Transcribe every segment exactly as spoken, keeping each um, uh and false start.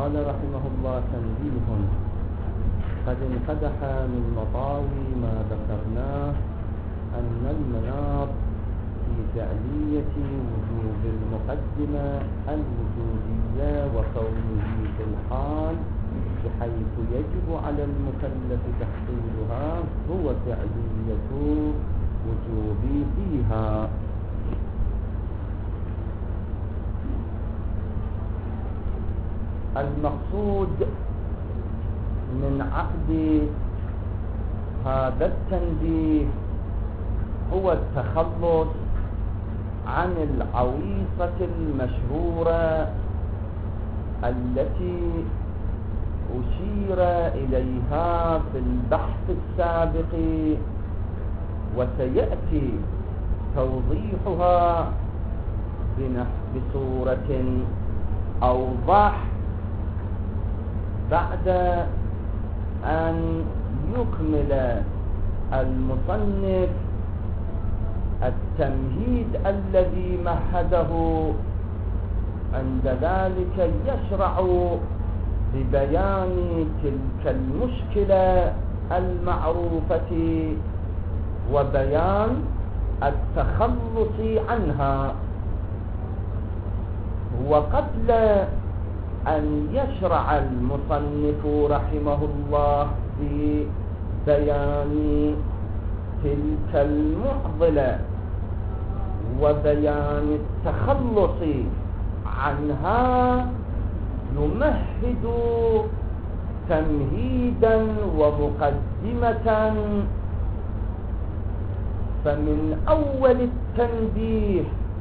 قال رحمه الله: تنبيه. قد انقدح من مطاوي ما ذكرناه أن المناط في فعلية وجوب المقدمة الوجودية وكونه في الحال بحيث يجب على المكلف تحصيلها هو فعلية وجوب فيها. المقصود من عقد هذا التنبيه هو التخلص عن العويصة المشهورة التي أشير إليها في البحث السابق، وسيأتي توضيحها بصورة أوضح بعد أن يكمل المصنف التمهيد الذي مهده. عند ذلك يشرع ببيان تلك المشكلة المعروفة وبيان التخلص عنها. وقبل أن يشرع المصنف رحمه الله ببيان تلك المعضلة وبيان التخلص عنها، يمهد تمهيدا ومقدمة. فمن أول التنبيه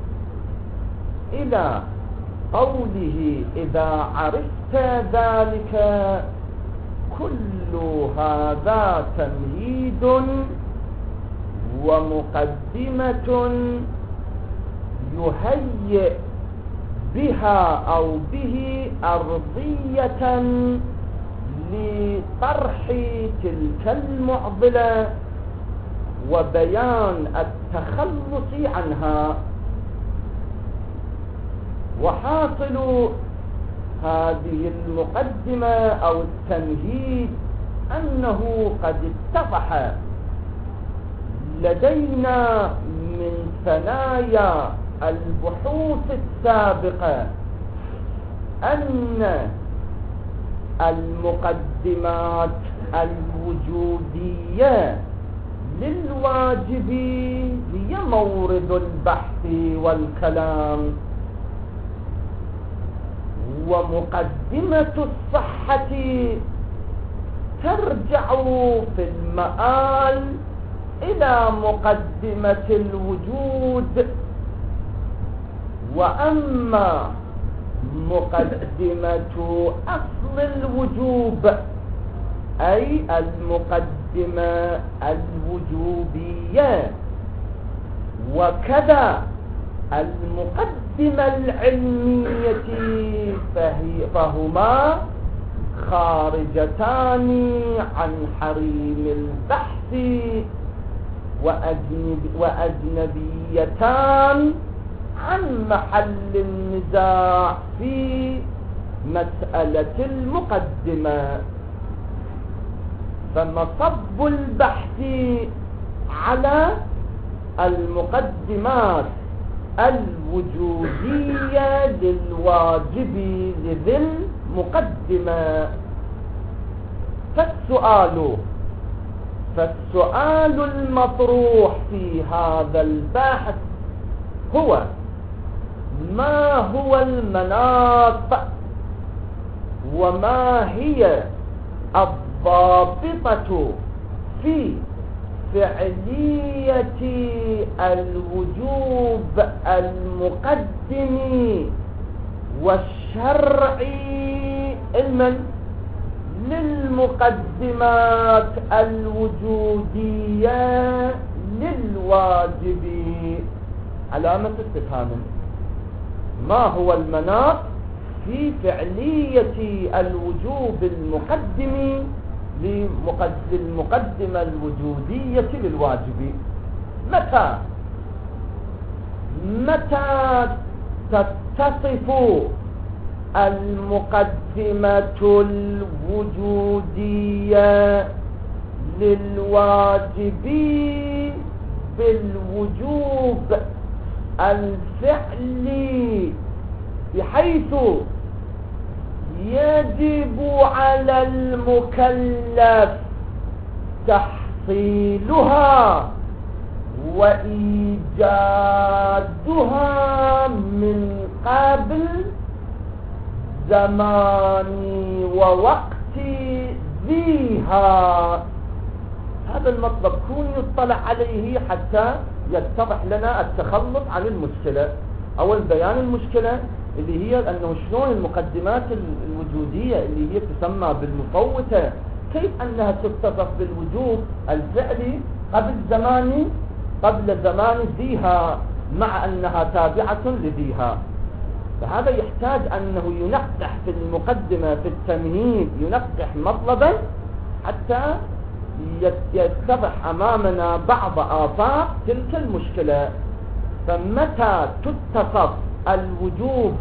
إلى قوله: إذا عرفت ذلك، كل هذا تمهيد ومقدمة يهيئ بها أو به أرضية لطرح تلك المعضلة وبيان التخلص عنها. وحاصل هذه المقدمة أو التمهيد أنه قد اتضح لدينا من ثنايا البحوث السابقة أن المقدمات الوجودية للواجب هي مورد البحث والكلام، ومقدمة الصحة ترجع في المآل إلى مقدمة الوجود. وأما مقدمة أصل الوجوب أي المقدمة الوجوبية، وكذا المقدمة العلمية، فهي فهما خارجتان عن حريم البحث وأجنب وأجنبيتان عن محل النزاع في مسألة المقدمة. فمصب البحث على المقدمات الوجودية للواجب لذي المقدمة. فالسؤال فالسؤال المطروح في هذا البحث هو: ما هو المناط، وما هي الضابطة في فعلية الوجوب المقدم والشرعي علما للمقدمات الوجودية للواجب؟ علامة استفهام. ما هو المناط في فعلية الوجوب المقدم للمقدمة الوجودية للواجب؟ متى متى تتصف المقدمة الوجودية للواجب بالوجوب الفعلي، بحيث يجب على المكلف تحصيلها وإيجادها من قبل زمان ووقت ذيها. هذا المطلب كون يطلع عليه حتى يتضح لنا التخلص عن المشكلة. أول بيان المشكلة اللي هي أنه شلون المقدمات الوجودية اللي هي تسمى بالمفوتة كيف أنها تتصف بالوجوب الفعلي قبل زمان قبل زمان ذيها، مع أنها تابعة لذيها. فهذا يحتاج أنه ينقح في المقدمة في التمهيد، ينقح مطلبا حتى يتضح أمامنا بعض آفاق تلك المشكلة. فمتى تتصف الوجوب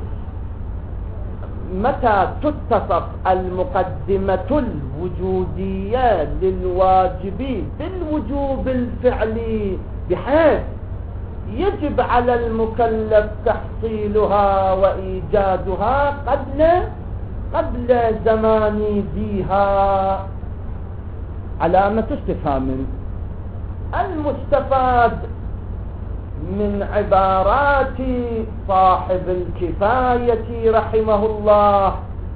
متى تتصف المقدمة الوجودية للواجب بالوجوب الفعلي بحيث يجب على المكلف تحصيلها وإيجادها قبل قبل زمان ذيها. علامة استفهام. المستفاد من عبارات صاحب الكفاية رحمه الله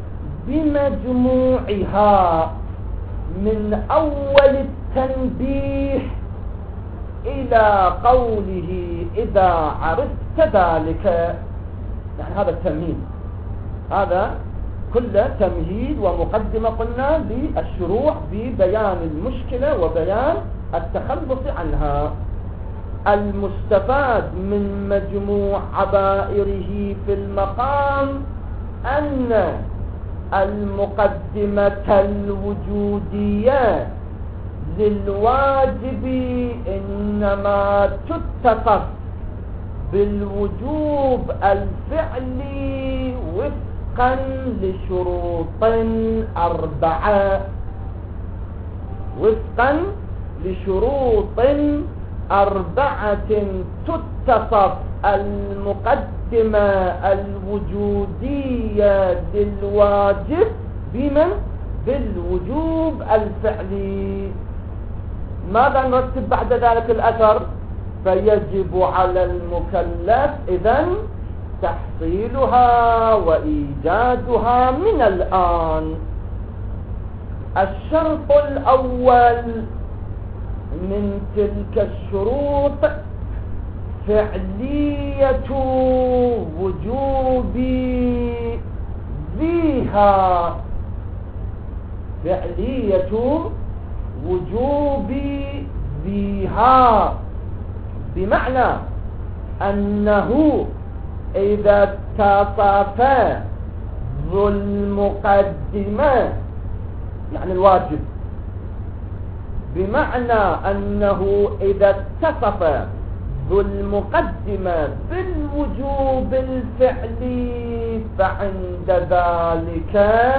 بمجموعها من أول التنبيه إلى قوله إذا عرفت ذلك، يعني هذا التمهيد، هذا كله تمهيد ومقدمة قلنا للشروع ببيان المشكلة وبيان التخلص عنها. المستفاد من مجموع عبائره في المقام أن المقدمة الوجودية للواجب إنما تتصف بالوجوب الفعلي وفقا لشروط أربعة وفقا لشروط أربعة تتصف المقدمة الوجودية للواجب بمن؟ بالوجوب الفعلي. ماذا نرتب بعد ذلك الأثر؟ فيجب على المكلف إذن تحصيلها وإيجادها من الآن. الشرط الأول من تلك الشروط فعلية وجوب ذيها، فعلية وجوب ذيها، بمعنى أنه إذا اتصف ذو المقدمة يعني الواجب، بمعنى أنه إذا اتصف ذو المقدمة بالوجوب الفعلي فعند ذلك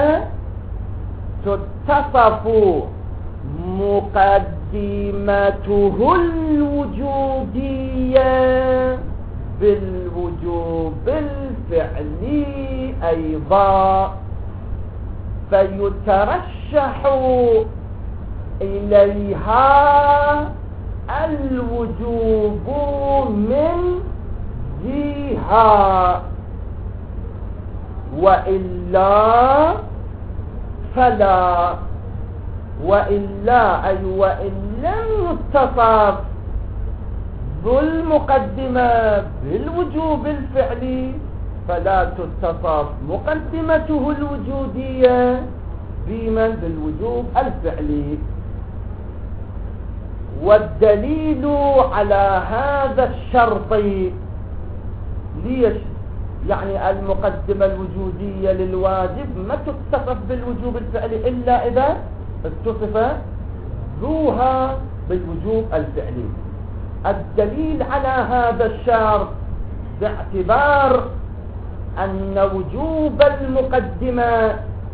تتصف مقدمته الوجودية بالوجوب الفعلي أيضا، فيترشح إليها الوجوب من ذيها، وإلا فلا. وإلا أي وإن لم يتصف ذو المقدمة بالوجوب الفعلي فلا تتصف مقدمته الوجودية بمن؟ بالوجوب الفعلي. والدليل على هذا الشرط ليش؟ يعني المقدمة الوجودية للواجب ما تتصف بالوجوب الفعلي إلا إذا اتصف ذوها بالوجوب الفعلي. الدليل على هذا الشرط باعتبار أن وجوب المقدمة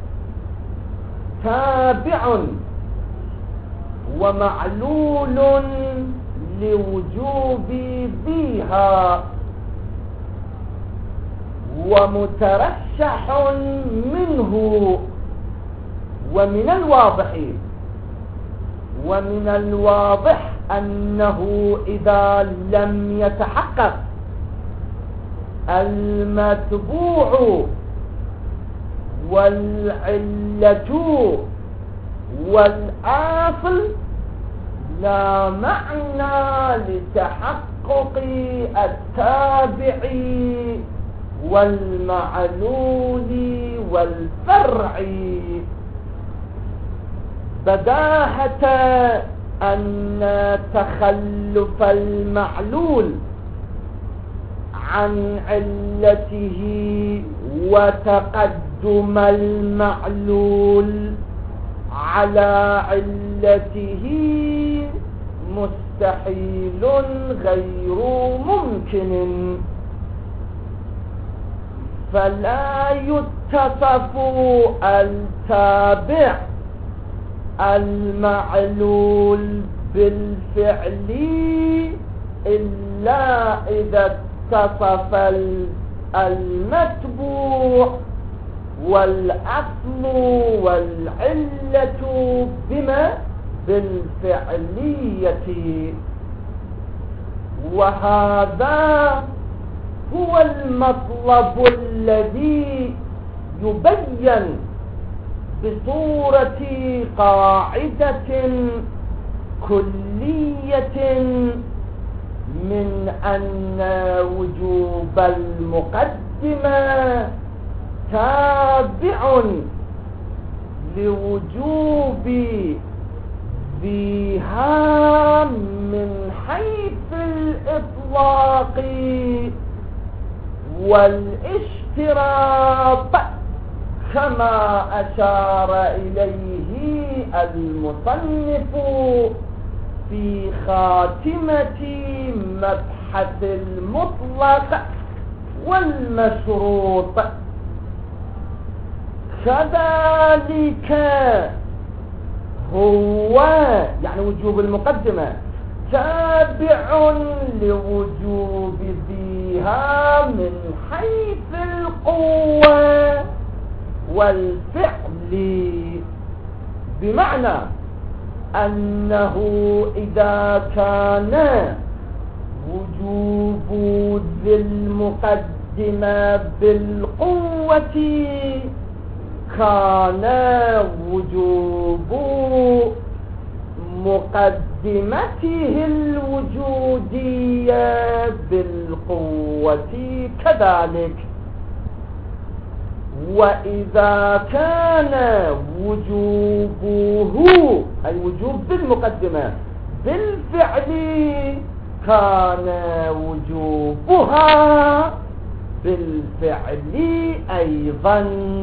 تابع ومعلول لوجوب ذيها ومترشح منه. ومن الواضح ومن الواضح أنه إذا لم يتحقق المتبوع والعلة والآصل لا معنى لتحقق التابع والمعلول والفرع، بداهة أن تخلف المعلول عن علته وتقدم المعلول على علته مستحيل غير ممكن، فلا يتصف التابع المعلول بالفعل إلا إذا اتصف المتبوع والأصل والعلة بما بالفعلية. وهذا هو المطلب الذي يبين بصورة قاعدة كلية من أن وجوب المقدمة تابع لوجوب ذيها من حيث الإطلاق والاشتراط، كما أشار إليه المصنف في خاتمة مبحث المطلق والمشروط. كذلك هو يعني وجوب المقدمة تابع لوجوب ذيها من حيث القوة والفعل، بمعنى أنه إذا كان وجوب ذي المقدمة بالقوة كان وجوب مقدمته الوجودية بالقوة كذلك. وإذا كان وجوبه أي وجوب بالمقدمة بالفعل كان وجوبها بالفعل أيضا.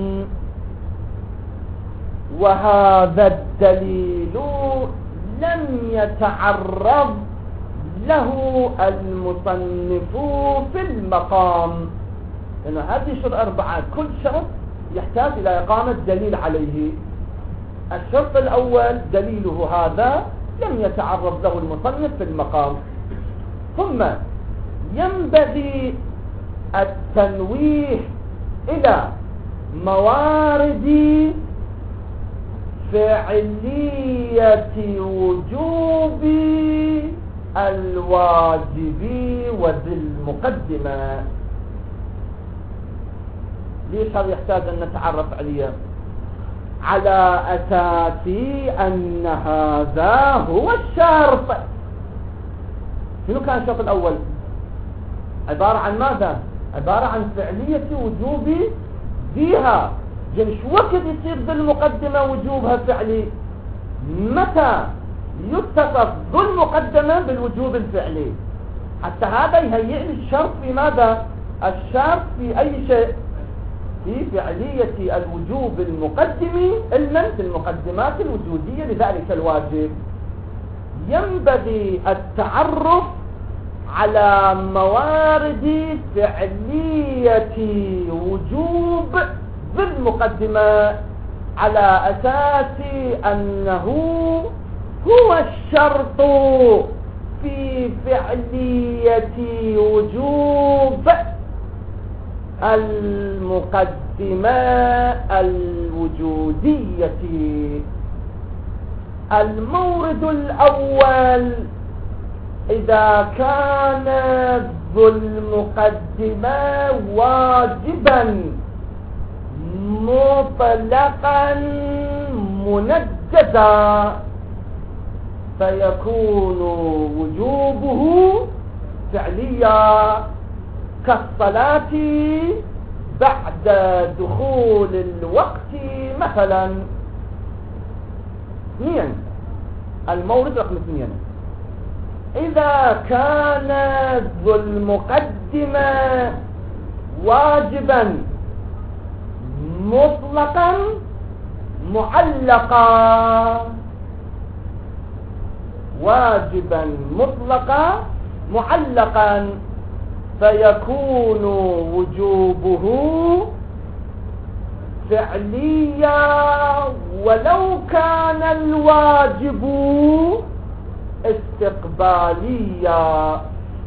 وهذا الدليل لم يتعرض له المصنف في المقام، لأن هذه شروط أربعة، كل شرط يحتاج إلى إقامة دليل عليه. الشرط الأول دليله هذا لم يتعرض له المصنف في المقام. ثم ينبغي التنويه إلى موارد فعلية وجوب الواجب وذي المقدمة. ليش هذا يحتاج أن نتعرف عليه؟ على أساس أن هذا هو الشرط. شنو كان الشرط الأول؟ عبارة عن ماذا؟ عبارة عن فعلية وجوب ذيها. جن شو وقت يصير بالمقدمة وجوبها فعلي؟ متى يتصف ذو المقدمة بالوجوب الفعلي؟ حتى هذا يهيئ لي الشرط في ماذا؟ الشرط في أي شيء؟ في فعلية الوجوب المقدم علما في المقدمات الوجودية لذلك الواجب. ينبغي التعرف على موارد فعلية وجوب بالمقدمة على أساس أنه هو الشرط في فعلية وجوب المقدمة الوجودية. المورد الأول إذا كان ذو المقدمة واجبا مطلقا منجزا فيكون وجوبه فعليا كالصلاة بعد دخول الوقت مثلا. اثنين، المورد رقم اثنين، إذا كان ذو المقدمة واجبا مطلقا معلقا، واجبا مطلقا معلقا فيكون وجوبه فعليا ولو كان الواجب استقباليا.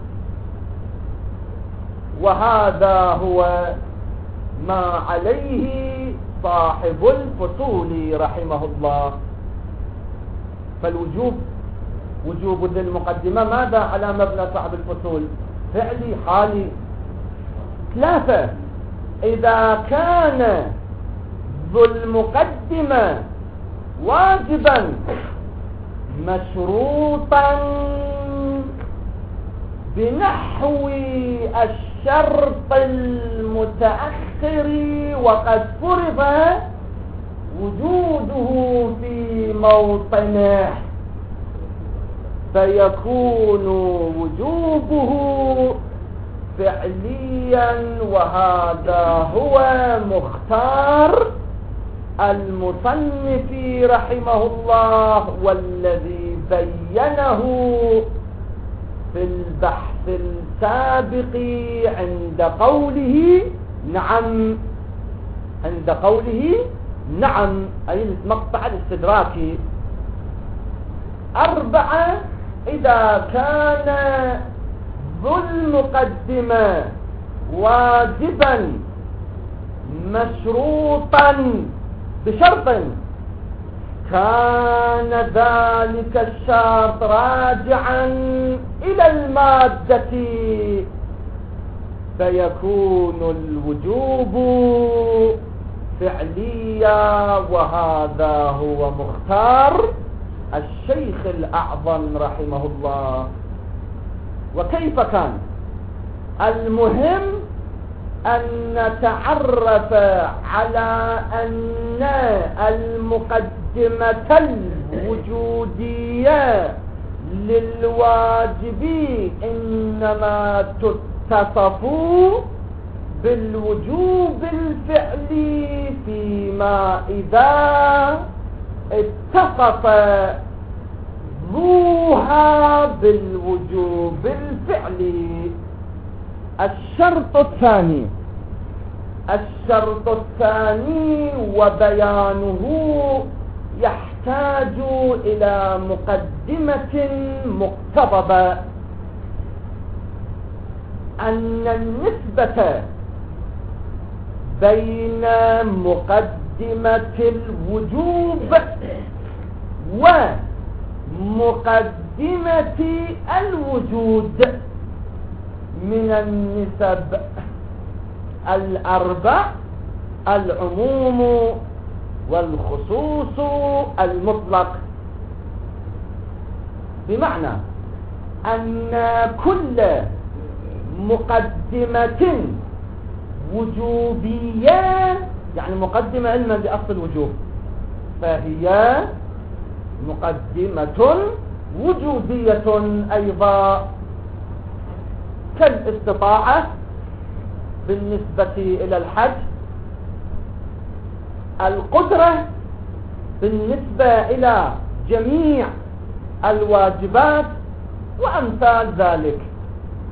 وهذا هو ما عليه صاحب الفصول رحمه الله. فالوجوب وجوب ذي المقدمة ماذا على مبنى صاحب الفصول؟ فعلي حالي. ثلاثة، إذا كان ذو المقدمة واجبا مشروطا بنحو الشرط المتأخر وقد فرض وجوده في موطنه فيكون وجوبه فعليا. وهذا هو مختار المصنف رحمه الله والذي بينه في البحث السابق عند قوله نعم، عند قوله نعم أي المقطع الاستدراكي. أربعة، إذا كان ذو المقدمة واجبا مشروطا بشرط كان ذلك الشرط راجعا إلى المادة فيكون الوجوب فعليا. وهذا هو مختار الشيخ الأعظم رحمه الله. وكيف كان؟ المهم أن نتعرف على أن المقدمة الوجودية للواجب إنما تتصف بالوجوب الفعلي فيما إذا اتصف ذوها بالوجوب الفعلي. الشرط الثاني الشرط الثاني وبيانه يحتاج إلى مقدمة مقتضبة، أن النسبة بين مقدمة الوجوب ومقدمة الوجود من النسب الأربع: العموم والخصوص المطلق. بمعنى أن كل مقدمة وجوبية، يعني مقدمة علما بأصل الوجوب، فهي مقدمة وجودية أيضا، كالاستطاعة بالنسبة إلى الحج، القدرة بالنسبة إلى جميع الواجبات وأمثال ذلك.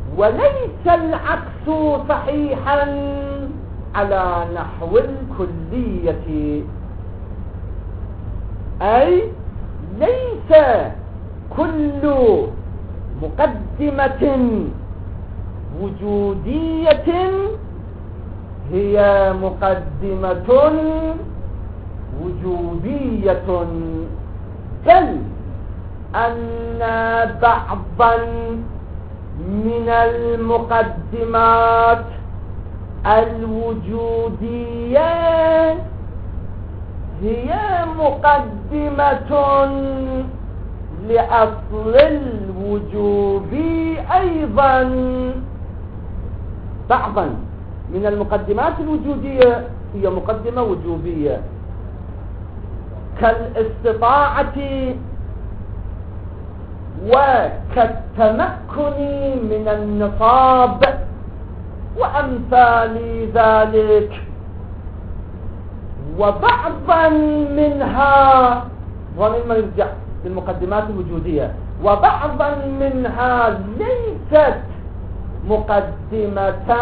وليس العكس صحيحا على نحو الكلية، أي ليس كل مقدمة وجودية هي مقدمة وجودية، بل أن بعضا من المقدمات الوجودية هي مقدمة لأصل الوجوب أيضا. بعضا من المقدمات الوجودية هي مقدمة وجوبية، كالاستطاعة وكالتمكن من النصاب وأمثال ذلك. وبعضا منها، ولما يرجع للمقدمات الوجودية، وبعضا منها ليست مقدمة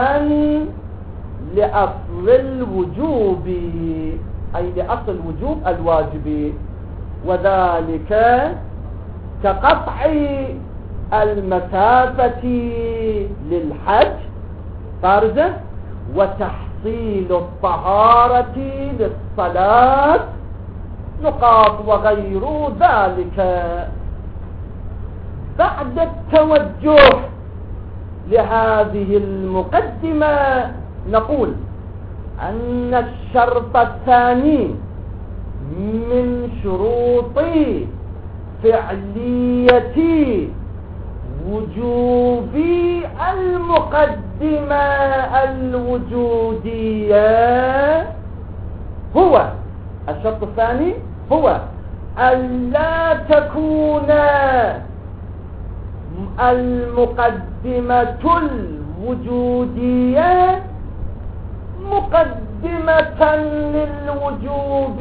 لأصل الوجوب، أي لأصل الوجوب الواجب، وذلك كقطع المسافة للحج فرض، وتحصيل الطهارة للصلاة نقاط وغير ذلك. بعد التوجه لهذه المقدمة نقول أن الشرط الثاني من شروط فعلية وجوب المقدمة الوجودية هو الشرط الثاني هو ألا تكون المقدمة الوجودية مقدمة للوجوب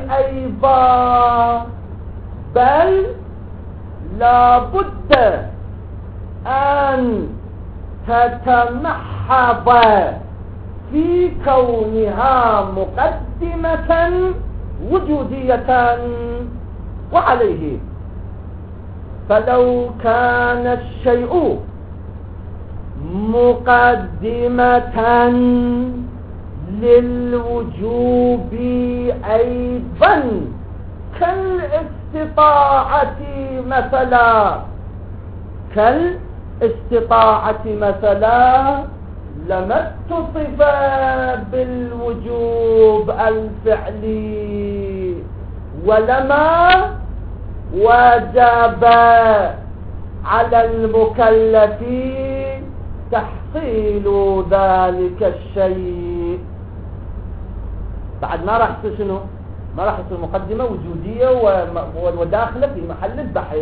أيضا، بل لا بد أن تتمحض في كونها مقدمة وجودية. وعليه فلو كان الشيء مقدمة للوجوب أيضا كالاستطاعة مثلا كالاستطاعة مثلا لما اتصف بالوجوب الفعلي، ولما وجب على المكلف تحصيل ذلك الشيء. بعد ما راح يصير شنو؟ ما راح يصير مقدمة وجودية وداخلة في محل البحث.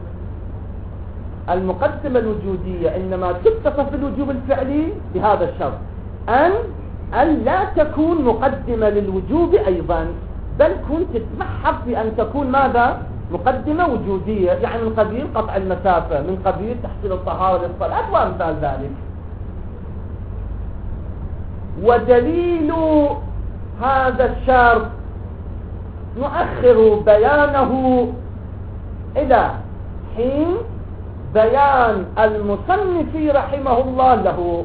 المقدمة الوجودية إنما تتصف بالوجوب الفعلي بهذا الشرط، أن أن لا تكون مقدمة للوجوب أيضا، بل كنت تتمحض في أن تكون ماذا؟ مقدمة وجودية، يعني من قبيل قطع المسافة، من قبيل تحصيل الطهارة للصلاة وأمثال ذلك. ودليل هذا الشرط نؤخر بيانه إلى حين بيان المصنف رحمه الله له،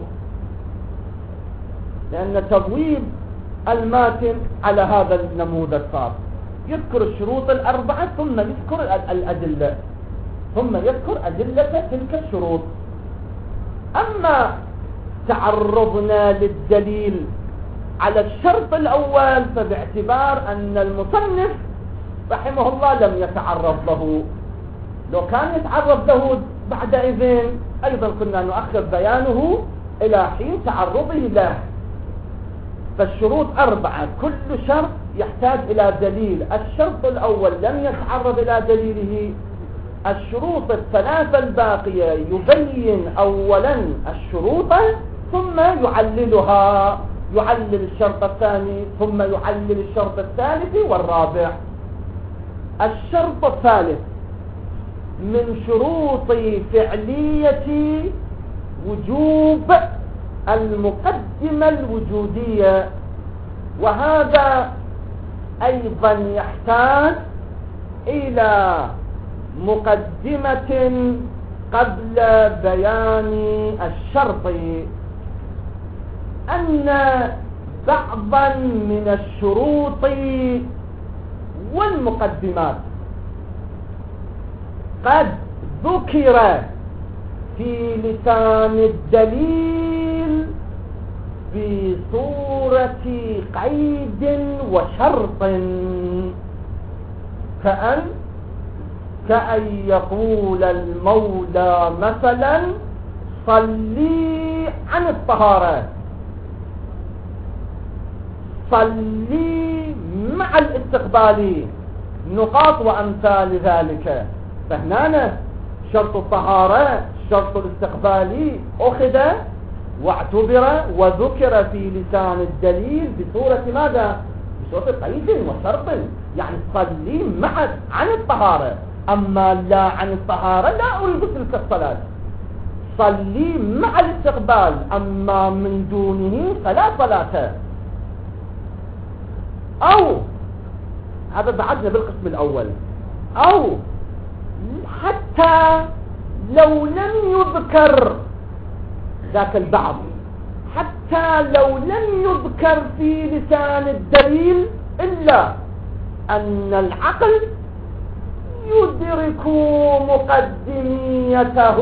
لأن تبويب الماتن على هذا النموذج صار يذكر الشروط الأربعة ثم يذكر الأدلة، ثم يذكر أدلة تلك الشروط. أما تعرضنا للدليل على الشرط الأول فباعتبار أن المصنف رحمه الله لم يتعرض له، لو كان يتعرض له بعدئذ أيضا كنا نؤخر بيانه إلى حين تعرضه له. فالشروط أربعة، كل شرط يحتاج إلى دليل. الشرط الأول لم يتعرض إلى دليله. الشروط الثلاثة الباقية يبين أولا الشروط ثم يعللها، يعلل الشرط الثاني ثم يعلل الشرط الثالث والرابع. الشرط الثالث من شروط فعلية وجوب المقدمة الوجودية، وهذا أيضا يحتاج إلى مقدمة قبل بيان الشرط، أن بعضا من الشروط والمقدمات قد ذكر في لسان الدليل بصورة قيد وشرط، كأن كأن يقول المولى مثلا صلي عن الطهارة، صلي مع الاستقبال، نقاط وأمثال ذلك. فهنا شرط الطهارة شرط الاستقبالي أخذ واعتبر وذكر في لسان الدليل بصورة ماذا؟ بصورة قيد وشرط، يعني صلي مع عن الطهارة، أما لا عن الطهارة لا أريد تلك الصلاة، صلي مع الاستقبال، أما من دونه فلا صلاة. أو هذا بعدنا بالقسم الأول، أو حتى لو لم يذكر ذاك البعض، حتى لو لم يذكر في لسان الدليل إلا أن العقل يدرك مقدميته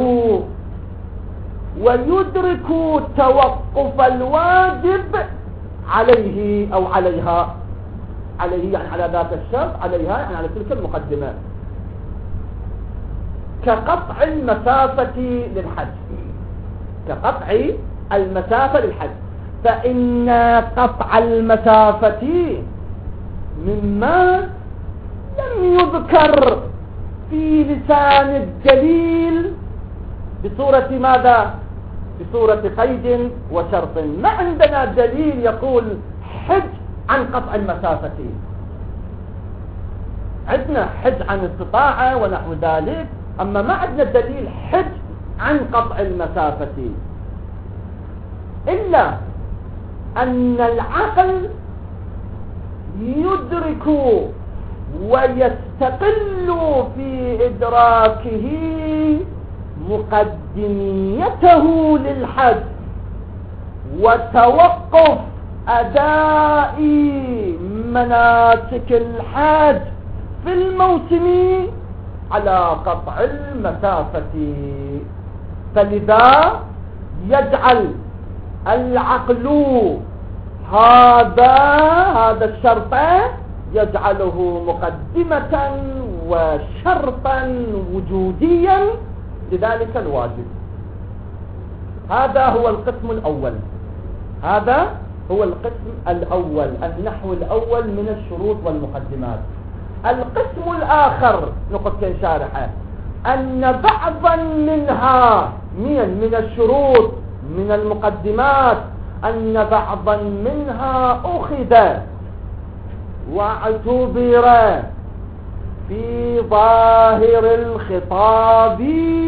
ويدرك توقف الواجب عليه أو عليها، عليه يعني على ذات الشرط، عليها يعني على تلك المقدمة، كقطع المسافة للحج، كقطع المسافة للحج، فإن قطع المسافة مما لم يذكر في لسان الدليل بصورة ماذا؟ بصورة قيد وشرط. ما عندنا دليل يقول حج عن قطع المسافة، عندنا حج عن استطاعة ونحو ذلك، أما ما عندنا دليل حج عن قطع المسافة، إلا أن العقل يدرك ويستقل في إدراكه مقدميته للحج وتوقف أداء مناسك الحج في الموسم على قطع المسافة، فلذا يجعل العقل هذا هذا الشرط يجعله مقدمة وشرطا وجوديا لذلك الواجب. هذا هو القسم الأول، هذا هو القسم الأول، النحو الأول من الشروط والمقدمات. القسم الآخر نقطة شارحة، أن بعضا منها من من الشروط من المقدمات أن بعضا منها أخذ واعتبر في ظاهر الخطاب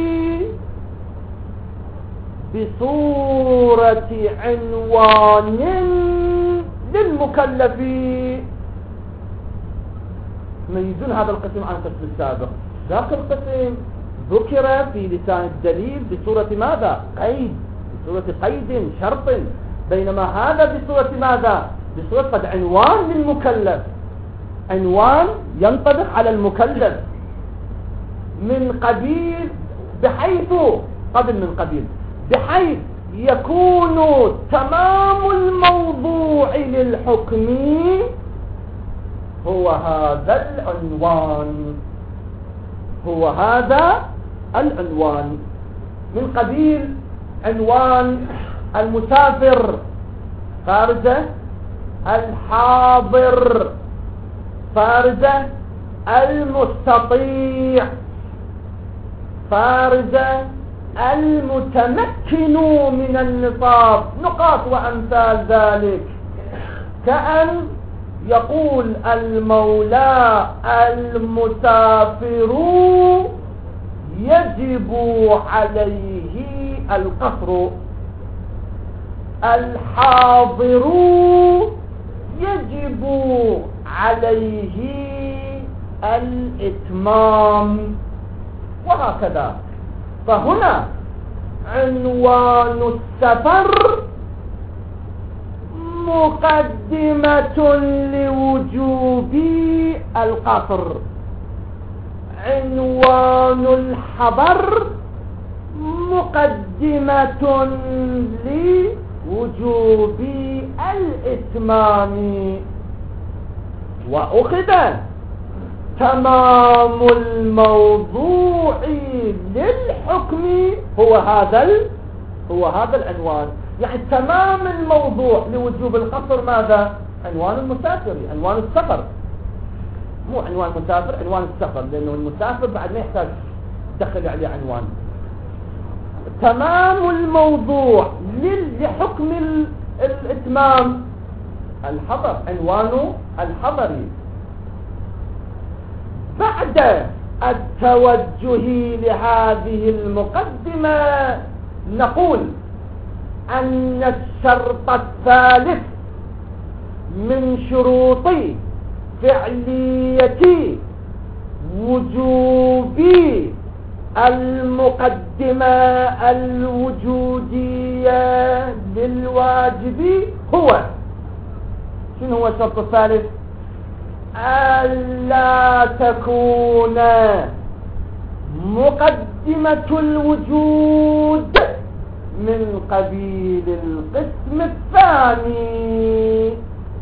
بصورة عنوان للمكلف. يميزون هذا القسم عن القسم السابق، ذاك القسم ذكر في لسان الدليل بصورة ماذا؟ قيد، بصورة قيد شرط، بينما هذا بصورة ماذا؟ بصورة قد عنوان للمكلف، عنوان ينطبق على المكلف من قبيل، بحيث قبل من قبيل بحيث يكون تمام الموضوع للحكم هو هذا العنوان، هو هذا العنوان، من قبيل عنوان المسافر خارجه، الحاضر خارجه، المستطيع خارجه، المتمكن من النصاب، نقاط وأمثال ذلك. كأن يقول المولى المسافر يجب عليه القصر. الحاضر يجب عليه الإتمام، وهكذا. فهنا عنوان السفر مقدمة لوجوب القصر، عنوان الحضر مقدمة لوجوب الإتمام. وأخذ تمام الموضوع للحكم هو هذا هو هذا العنوان. يعني تمام الموضوع لوجوب القصر ماذا؟ عنوان المسافر، عنوان السفر، مو عنوان المسافر، عنوان السفر، لأنه المسافر بعد ما يحتاج دخل عليه عنوان. تمام الموضوع لحكم الإتمام الحضر، عنوانه الحضري. بعد التوجه لهذه المقدمة نقول أن الشرط الثالث من شروط فعلية وجوب المقدمة الوجودية للواجب هو، شنو هو الشرط الثالث؟ ألا تكون مقدمة الوجود من قبيل القسم الثاني.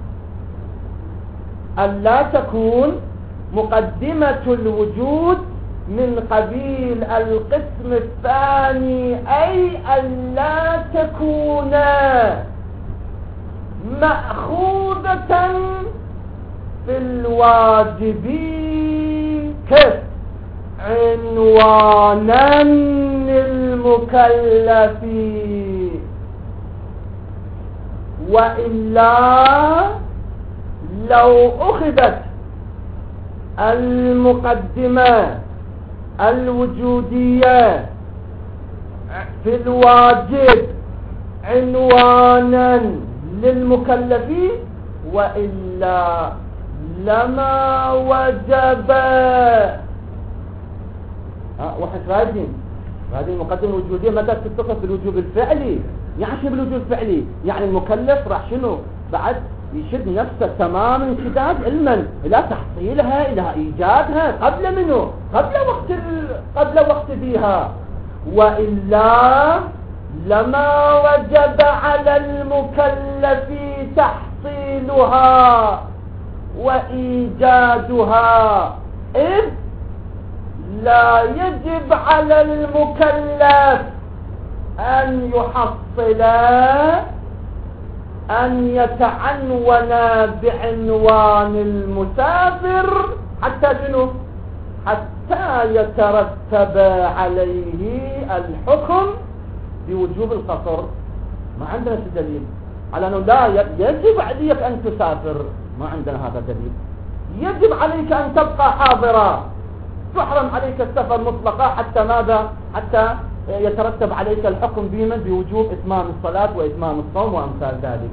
ألا تكون مقدمة الوجود من قبيل القسم الثاني، أي ألا تكون مأخوذة في الواجب كيف عنوانا للمكلف، وإلا لو أخذت المقدمة الوجودية في الواجب عنوانا للمكلف وإلا لما وجب. ها واحد راجين هذه المقدمة الوجودية متى تتصف بالوجوب الفعلي؟ يعني شو بالوجوب الفعلي؟ يعني المكلف راح شنو بعد يشد نفسه تمام انشداد علما الى تحصيلها الى ايجادها قبل منه قبل وقت ال... قبل وقت بيها، والا لما وجب على المكلف تحصيلها وايجادها، اذ لا يجب على المكلف ان يحصل أن يتعنون بعنوان المسافر حتى شنو؟ حتى يترتب عليه الحكم بوجوب القصر. ما عندنا دليل على أنه لا يجب عليك أن تسافر، ما عندنا هذا دليل. يجب عليك أن تبقى حاضرا، تحرم عليك السفر مطلقا حتى ماذا؟ حتى يترتب عليك الحكم بما بوجوب إتمام الصلاة وإتمام الصوم وأمثال ذلك.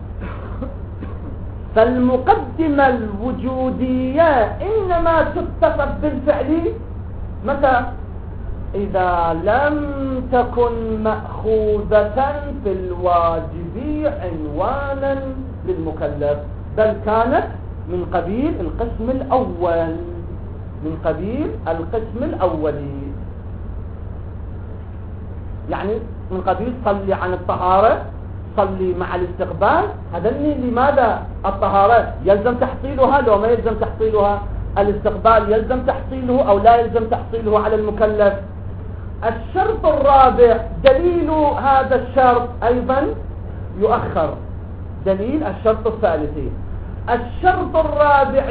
فالمقدمة الوجودية إنما تتصف بالفعل متى؟ إذا لم تكن مأخوذة في الواجب عنوانا للمكلف، بل كانت من قبيل القسم الأول، من قبيل القسم الأولي، يعني من قبيل صلي عن الطهارة، صلي مع الاستقبال. هذا لماذا الطهارة يلزم تحصيلها لو ما يلزم تحصيلها؟ الاستقبال يلزم تحصيله أو لا يلزم تحصيله على المكلف؟ الشرط الرابع دليل هذا الشرط أيضا يؤخر، دليل الشرط الثالث. الشرط الرابع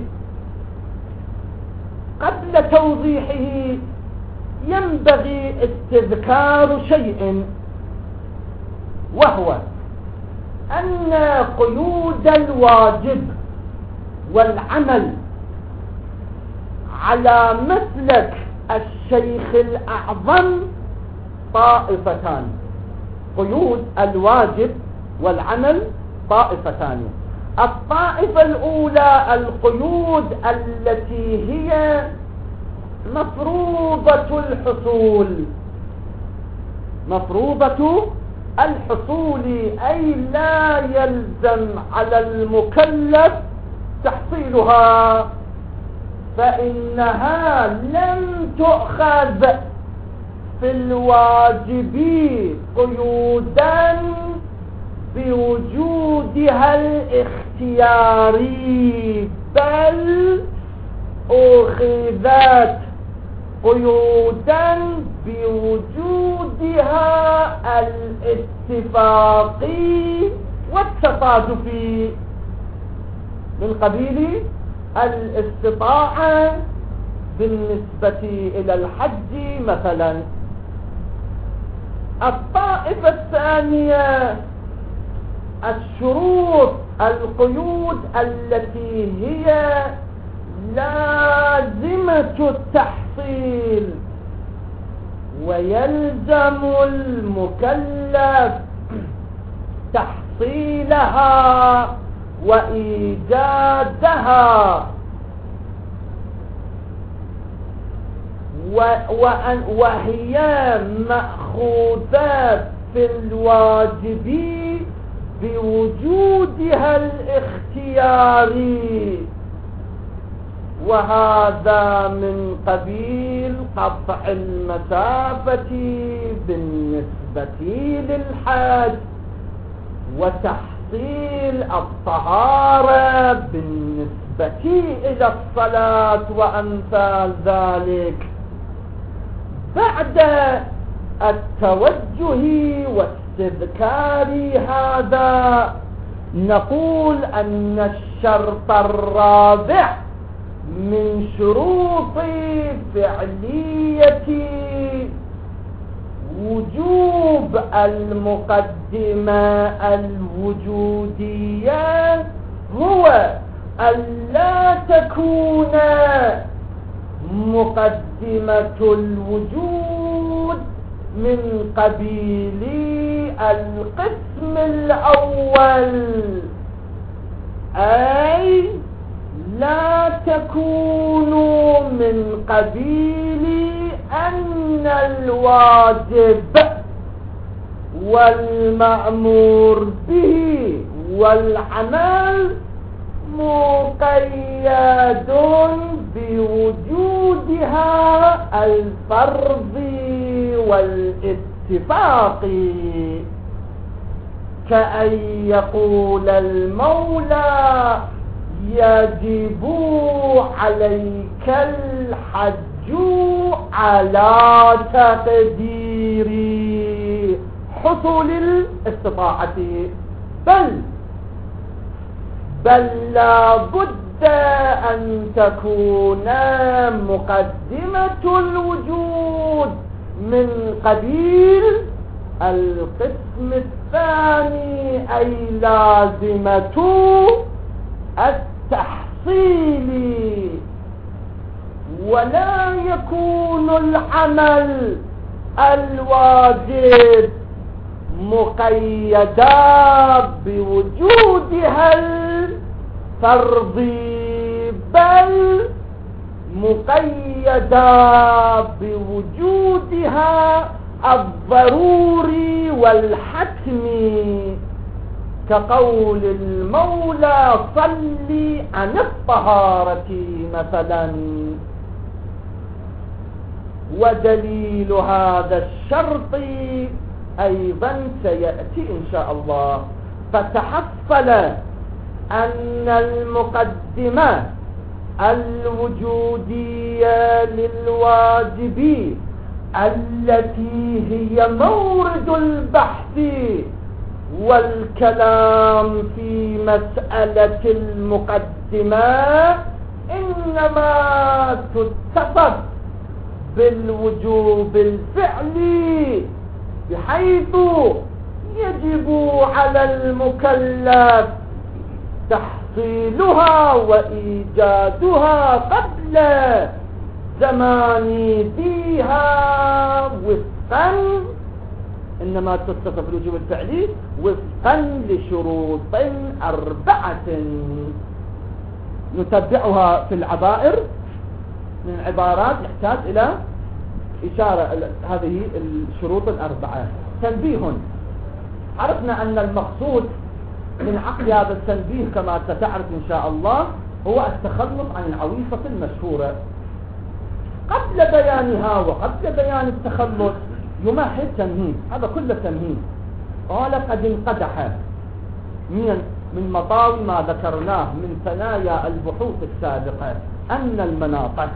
قبل توضيحه ينبغي استذكار شيء، وهو أن قيود الواجب والعمل على مسلك الشيخ الأعظم طائفتان. قيود الواجب والعمل طائفتان. الطائفة الأولى القيود التي هي مفروضة الحصول، مفروضة الحصول أي لا يلزم على المكلف تحصيلها، فإنها لم تؤخذ في الواجب قيودا بوجودها الاختياري، بل أخذت قيودا بوجودها الاتفاقي والتصادفي، من قبيل الاستطاعة بالنسبة إلى الحج مثلا. الطائفة الثانية الشروط القيود التي هي لازمة التحصيل ويلزم المكلف تحصيلها وإيجادها، وهي مأخوذات في الواجب بوجودها الاختياري، وهذا من قبيل قطع المسافة بالنسبة للحج، وتحصيل الطهارة بالنسبة إلى الصلاة وأمثال ذلك. بعد التوجه واستذكار هذا نقول أن الشرط الرابع من شروط فعلية وجوب المقدمة الوجودية هو ألا تكون مقدمة الوجود من قبيل القسم الأول، أي لا تكون من قبيل أن الواجب والمأمور به والعمل مقيد بوجودها الفرضي والاتفاقي، كأن يقول المولى يجب عليك الحج على تقدير حصول الاستطاعة، بل بل لا بد أن تكون مقدمة الوجود من قبيل القسم الثاني، أي لازمة التحصيل، ولا يكون العمل الواجب مقيدا بوجودها الفرضي، بل مقيدا بوجودها الضروري والحتمي، كقول المولى صلي عن الطهارة مثلا. ودليل هذا الشرط أيضا سيأتي إن شاء الله. فتحصل أن المقدمة الوجودية للواجب التي هي مورد البحث والكلام في مسألة المقدمة إنما تتصف بالوجوب الفعلي، بحيث يجب على المكلف تحصيلها وإيجادها قبل زمان بها وفقا إنما تتصف بالوجوب الفعلي وفقا لشروط أربعة نتبعها في العبائر من عبارات يحتاج إلى إشارة هذه الشروط الأربعة. تنبيه: عرفنا أن المقصود من عقد هذا التنبيه كما ستعرف إن شاء الله هو التخلص عن العويصة المشهورة. قبل بيانها وقبل بيان التخلص يمهد تمهيد، هذا كله تمهيد. قال: قد انقدح من من مطاوي ما ذكرناه من ثنايا البحوث السابقة أن المناط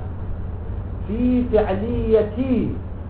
في فعلية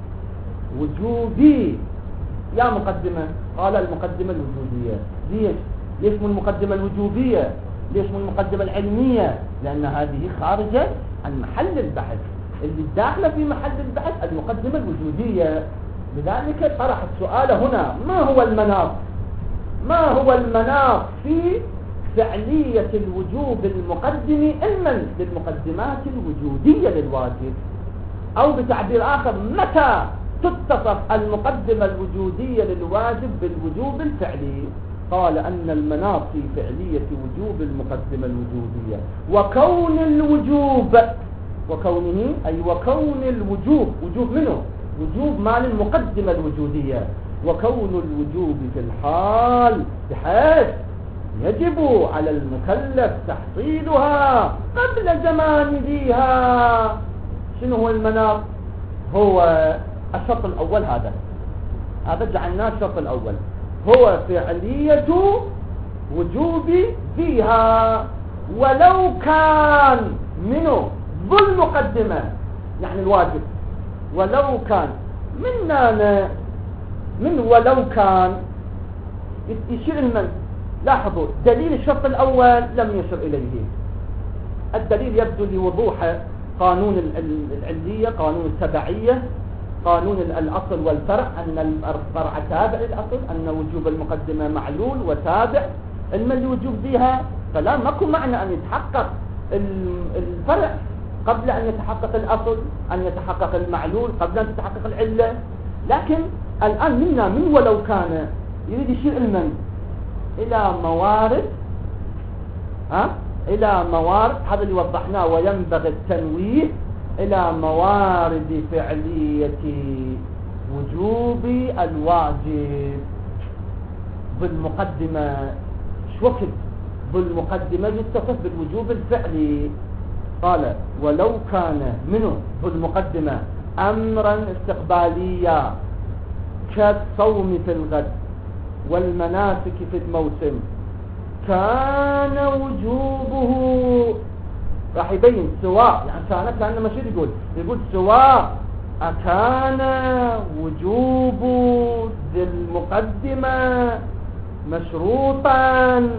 وجوب يا مقدمة. قال: المقدمة الوجوبية. ليش؟ ليش من المقدمة الوجوبية؟ ليش من المقدمة العلمية؟ لأن هذه خارجة عن محل البحث، اللي داخله في محل البحث المقدمة الوجودية. لذلك طرح السؤال هنا: ما هو المناط؟ ما هو المناط في فعلية الوجوب المقدم علما للمقدمات الوجودية للواجب؟ أو بتعبير آخر: متى تتصف المقدمة الوجودية للواجب بالوجوب الفعلي؟ قال: أن المناط في فعلية وجوب المقدمة الوجودية وكون الوجوب وكونه أي وكون الوجوب وجوب منه وجوب مال المقدمة الوجودية وكون الوجوب في الحال بحيث يجب على المكلف تحصيلها قبل زمان ذيها. شنو هو المناط؟ هو الشرط الأول. هذا هذا جعلناه الشرط الأول، هو فعلية وجوب ذيها ولو كان منه ذو المقدمة، يعني الواجب ولو كان من أنا من ولو كان يشير المن. لاحظوا دليل الشرط الأول لم يشر إليه. الدليل يبدو لوضوح قانون العلية، قانون التبعية، قانون الأصل والفرع، أن الفرع تابع للأصل، أن وجوب المقدمة معلول وتابع علما لوجوب ذيها. فلا ماكو معنى أن يتحقق الفرع قبل أن يتحقق الأصل، أن يتحقق المعلول قبل أن تتحقق العلة. لكن الآن منا من ولو كان يريد يشير المن إلى موارد، ها إلى موارد، هذا اللي وضحناه، وينبغي التنويه إلى موارد فعلية وجوب الواجب بالمقدمة. شو وقت بالمقدمة يتصف بالوجوب الفعلي؟ قال: ولو كان منه بالمقدمة أمرا استقباليا كالصوم في الغد والمناسك في الموسم كان وجوبه، راح يبين سواء، يعني كان كان ماشي يقول يقول سواء أكان وجوب ذي المقدمة مشروطا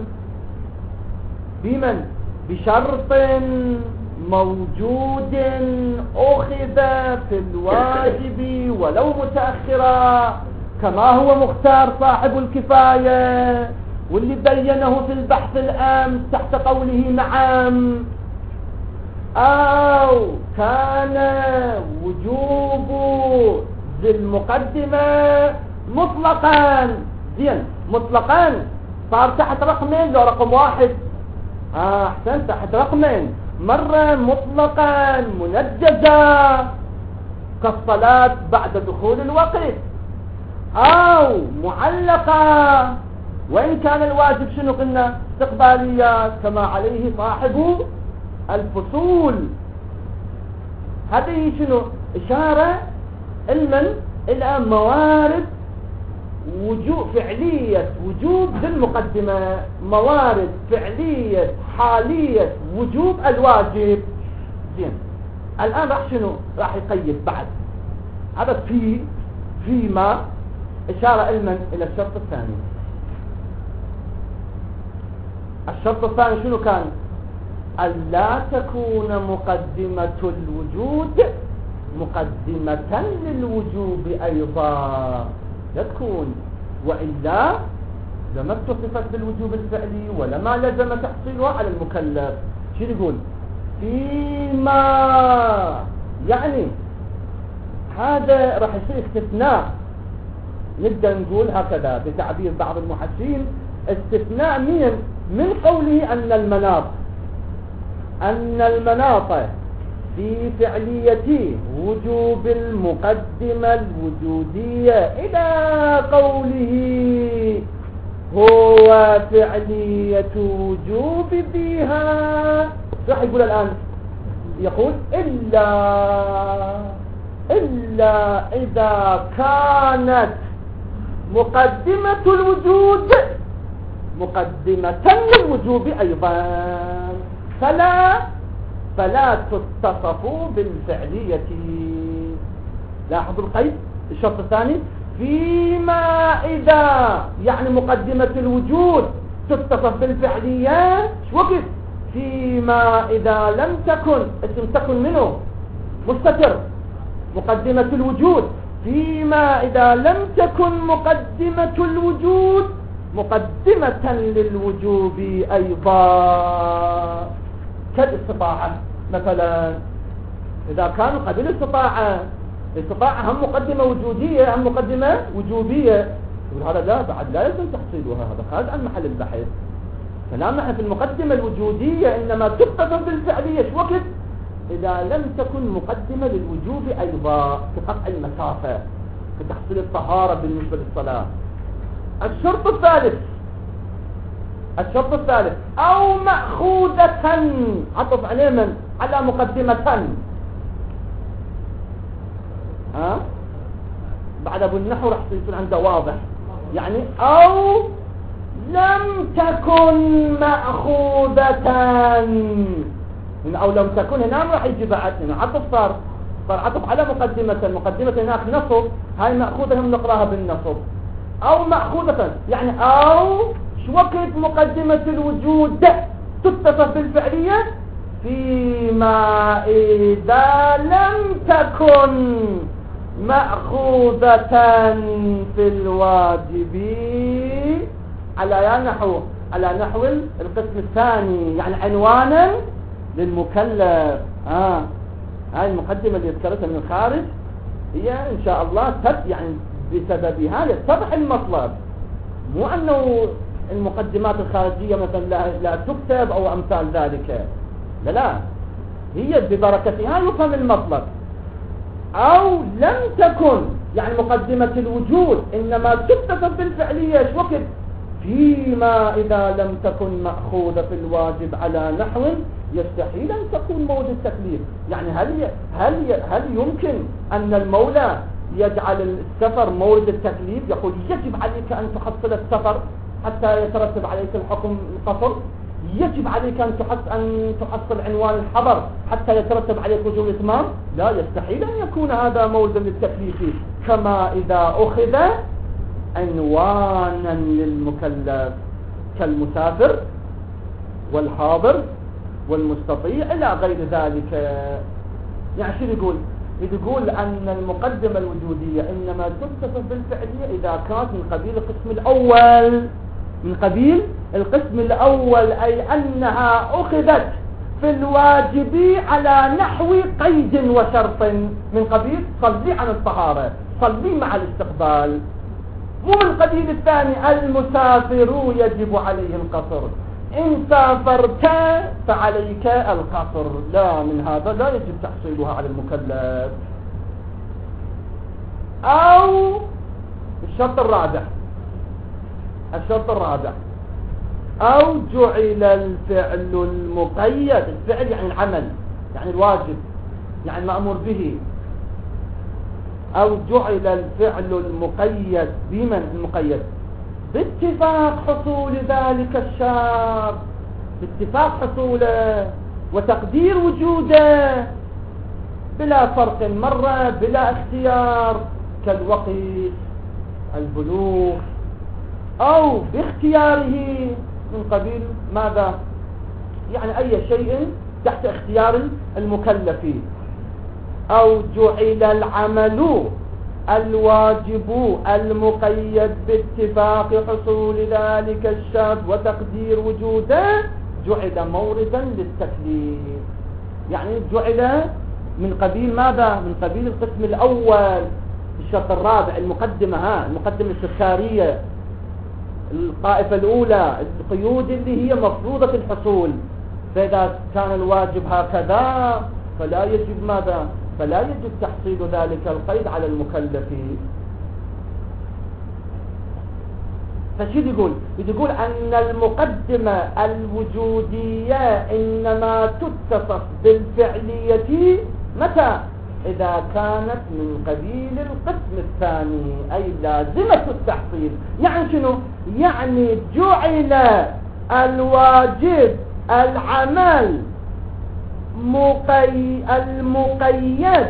بمن بشرط موجود أخذ في الواجب ولو متأخرا كما هو مختار صاحب الكفاية واللي بينه في البحث الآن تحت قوله نعم. أو كان وجوب ذي المقدمة مطلقا، زين مطلقا صار تحت رقمين لو رقم واحد، اه احسن تحت رقمين، مرة مطلقا منجزة كالصلاة بعد دخول الوقت، او معلقة وإن كان الواجب شنو قلنا استقباليات كما عليه صاحب الفصول. هذه شنو إشارة المن إلى موارد وجوب فعلية وجوب ذي المقدمة، موارد فعلية حالية وجوب الواجب. زين الآن راح شنو راح يقيد بعد هذا في فيما إشارة المن إلى الشرط الثاني. الشرط الثاني شنو كان؟ ألا تكون مقدمة الوجود مقدمة للوجوب أيضا، لا تكون، وإلا لما اتصفت بالوجوب الفعلي ولما لزم تحصيلها على المكلف. شو يقول؟ فيما يعني هذا راح يصير استثناء نقدر نقول هكذا بتعبير بعض المحشين، استثناء من من قوله أن المناط أن المناط في فعلية وجوب المقدمة الوجودية إلى قوله هو فعلية وجوب بها. راح يقول الآن، يقول إلا إلا إذا كانت مقدمة الوجود مقدمة للوجوب أيضا فلا فلا تتصف بالفعلية. لاحظوا القيد. الشرط الثاني فيما إذا يعني مقدمة الوجود تتصف بالفعلية. شو وقت؟ فيما إذا لم تكن اسم تكن منه مستتر مقدمة الوجود، فيما إذا لم تكن مقدمة الوجود مقدمة للوجوب أيضا كالاستطاعة مثلا. إذا كان قبل الاستطاعة الاستطاعة هم مقدمة وجودية هم مقدمة وجوبية، هذا لا بعد لا يلزم تحصيلها، هذا خارج عن محل البحث. كلامنا في المقدمة الوجودية إنما تتصف بالفعلية شو وقت؟ إذا لم تكن مقدمة للوجوب أيضا كقطع المسافة كتحصيل الطهارة بالنسبة للصلاة. الشرط الثالث الشرط الثالث أو مأخوذة عطف عليه من على مقدمة ها بعد أبو النحو راح يكون عنده واضح، يعني أو لم تكن مأخوذة. أو لم تكن هنا راح يجي بعد هنا عطف صار صار عطف على مقدمة. مقدمة هناك نصب، هاي مأخوذة هم نقراها بالنصب. أو مأخوذة يعني أو شو وقت مقدمة الوجود تتصف بالفعلية فيما إذا لم تكن مأخوذة في الواجب على نحو على نحو القسم الثاني، يعني عنوانا للمكلف. آه. هاي المقدمة اللي ذكرتها من الخارج هي إن شاء الله تب يعني بسببها يتضح المطلب، مو أنه المقدمات الخارجية مثلا لا, لا تكتب أو أمثال ذلك، لا لا، هي ببركتها يفهم المطلب. أو لم تكن يعني مقدمة الوجود إنما تتصف بالفعلية وقت فيما إذا لم تكن مأخوذة في الواجب على نحو يستحيل أن تكون مورد التكليف. يعني هل هل هل يمكن أن المولى يجعل السفر مورد التكليف؟ يقول يجب عليك أن تحصل السفر حتى يترتب عليك الحكم القصر، يجب عليك أن تحصل أن تحصل عنوان الحضر حتى يترتب عليك وجوب الإتمام. لا، يستحيل أن يكون هذا موردا للتكليف. كما إذا أخذ عنوانا للمكلف كالمسافر والحاضر والمستطيع إلى غير ذلك. يعني شو يقول؟ يقول أن المقدمة الوجودية إنما تتصف بالفعلية إذا كانت من قبيل القسم الأول من قبيل القسم الأول أي أنها أخذت في الواجب على نحو قيد وشرط، من قبيل صلي عن الطهارة، صلي مع الاستقبال، مو من قبيل الثاني المسافر يجب عليه القصر، إن سافرت فعليك القصر. لا، من هذا لا يجب تحصيلها على المكلف. أو الشرط الرابع الشرط الرابع أو جعل الفعل المقيد، الفعل يعني العمل يعني الواجب يعني المأمور به، أو جعل الفعل المقيد بمن المقيد باتفاق حصول ذلك الشرط، باتفاق حصوله وتقدير وجوده بلا فرق مرة بلا اختيار، كالوقت البلوغ، أو باختياره من قبيل ماذا؟ يعني أي شيء تحت اختيار المكلف. أو جعل العمل الواجب المقيد باتفاق حصول ذلك الشرط وتقدير وجوده جعل موردا للتكليف. يعني جعل من قبيل ماذا؟ من قبيل القسم الأول، الشرط الرابع المقدمة، ها المقدمة السكارية الطائفة الأولى، القيود اللي هي مفروضة الحصول. فإذا كان الواجب هكذا فلا يجب ماذا؟ فلا يجب تحصيل ذلك القيد على المكلف. فشو يقول؟ يقول أن المقدمة الوجودية إنما تتصف بالفعلية متى؟ إذا كانت من قبيل القسم الثاني، أي لازمة التحصيل. يعني شنو؟ يعني جعل الواجب العمل مقي... المقيد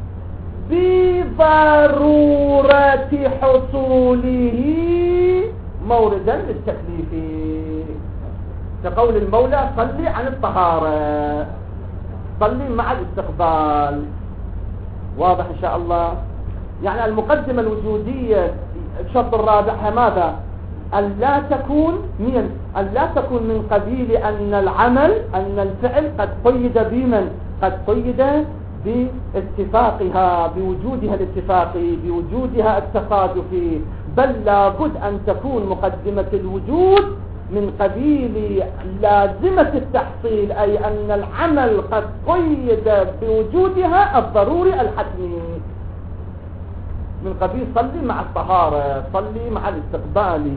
بضرورة حصوله موردا للتكليف، كقول المولى صلي عن الطهارة، صلي مع الاستقبال. واضح إن شاء الله؟ يعني المقدمة الوجودية الشرط الرابع ماذا؟ أن لا تكون من أن لا تكون من قبيل أن العمل أن الفعل قد قيد بمن؟ قد قيد باتفاقها، بوجودها الاتفاقي، بوجودها التصادفي، بل لابد أن تكون مقدمة الوجود من قبيل لازمة التحصيل، أي أن العمل قد قيد بوجودها الضروري الحتمي، من قبيل صلي مع الطهارة، صلي مع الاستقبال.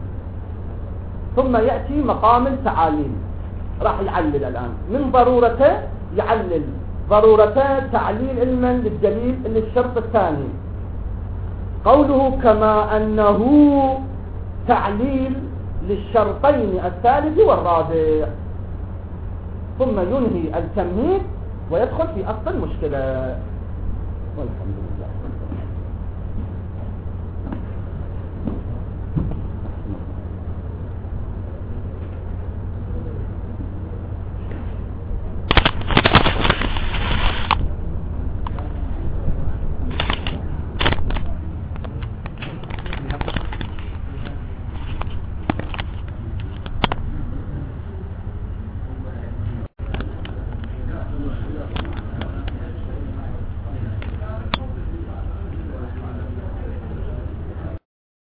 ثم يأتي مقام التعاليل، راح يعلل الآن من ضرورته، يعلل ضرورته تعليل علما للدليل للشرط الثاني. قوله كما أنه تعليل للشرطين الثالث والرابع، ثم ينهي التمهيد ويدخل في أصل المشكلة. والحمد لله.